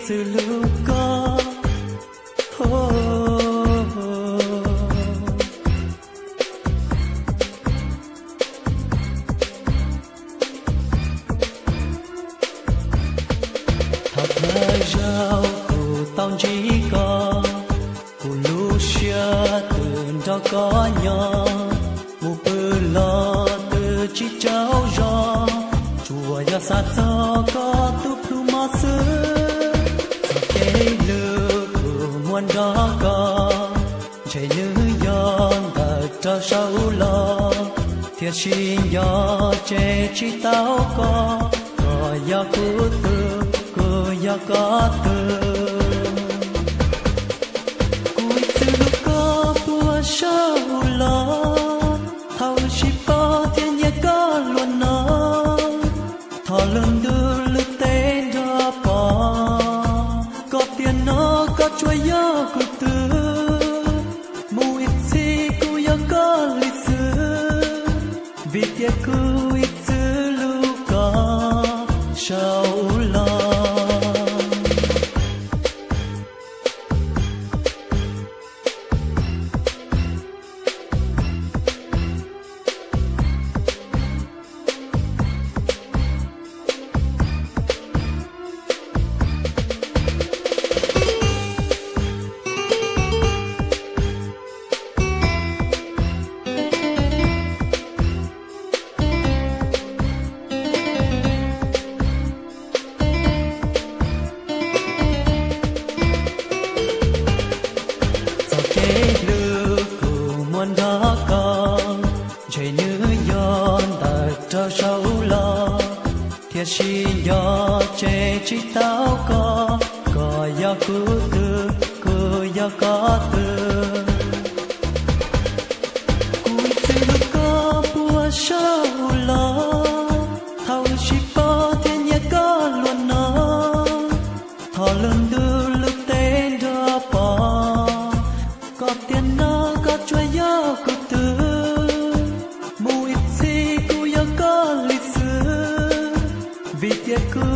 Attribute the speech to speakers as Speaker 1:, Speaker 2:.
Speaker 1: sự lưu có thật là giàu cụ tao chỉ có cụ lu xia từ đó có nhau mù bự lo từ chỉ cháu gió chùa ya sa cho có tu phu ma sư cho cái lư cụ muôn đó có chạy như yon ta cho sâu lo thiệt xin yo chạy chỉ tao có ya cụ tư ya có tư cùi tư có bùa sâu lo thâu chỉ có thiên nhẹ có luôn nó thọ lần đưa lực tên ra bỏ có tiền nó có chuối yo cụ tư mù ít gì cụ ya có lịch sử vì tiếc cụ ít tư lu có sâu lo đó con chạy như yon ta cho sâu lo thiệt xin yo chạy chỉ tao có ya cứ ya có tư cùi tư có bùa sâu lo thâu chỉ có thiên nhẹ có luôn nó thọ lần đưa lực tên ra bỏ có tiền nó có chuối yo cụ tư mù ít gì cụ yo có lịch sử vì tiếc cứ